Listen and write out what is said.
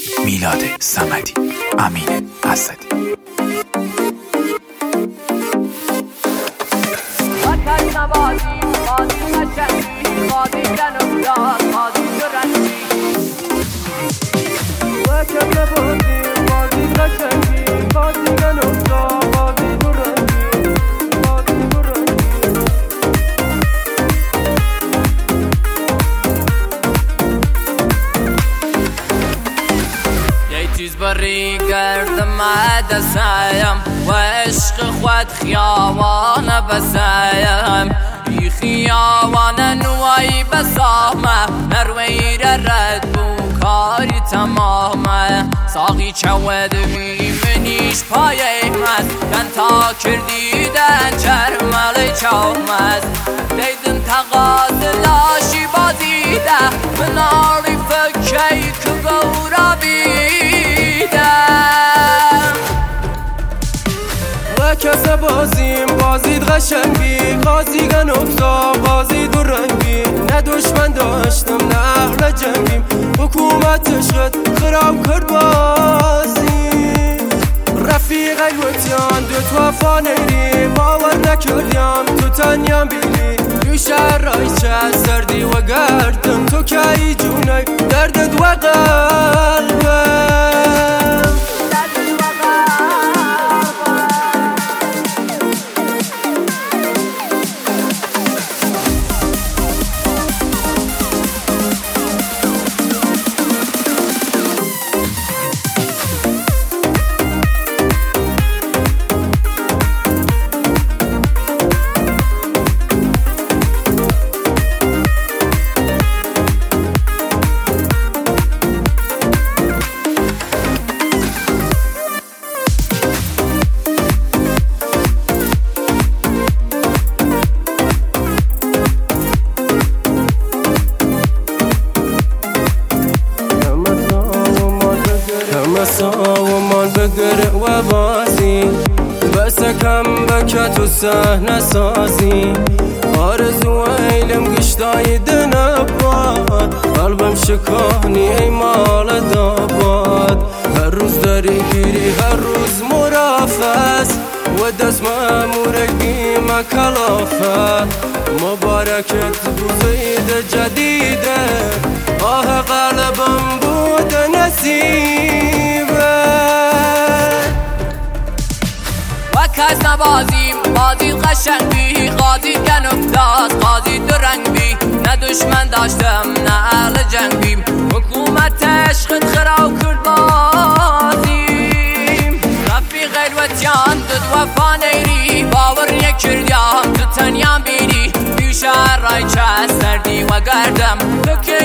میلاد صمدی، امین اسدی. بری گردم دستایم و عشق خود خیابان بسایم ای خیابان نوای بسامه نروی رد بو کاری تمامه ساقی چود بیمنیش پایه مست کن تا کردیدن چرمل چومست دیدن تقاض لاشی بازیده مناری فکی که گورا کسا بازید قشنگی قاضیگن اکتا بازید و رنگی نه دشمن داشتم نه اهل جنگیم حکومت عشقت خراب کرد بازی رفیق الوتیان دو توفا نیری باور نکردیم تو تنیم بیلی دو شهر رایچه از سردی و گردم تو که ای جونی دردت و قلبم و مال بگره و بازی بس کم بکت و سحنه سازی آرزو ایلم گشتای دنباد قلبم شکانی ای مال داباد هر روز داری گیری هر روز مرافس و دست مامورک بیمه کلافه مبارکت روزید جدیده آه قلبم بود نصیبه و کس نبازیم بازی قشنگی قاضی گن افتاد قاضی دو رنگ بی نه دشمن داشتم نه اهل جنگیم حکومت عشقت خراب کرد بازیم رفیق الوتیان دو وفا نیری باور نکردیم تو تنیم بیری بی شهر رای چه سردی و گردم تو که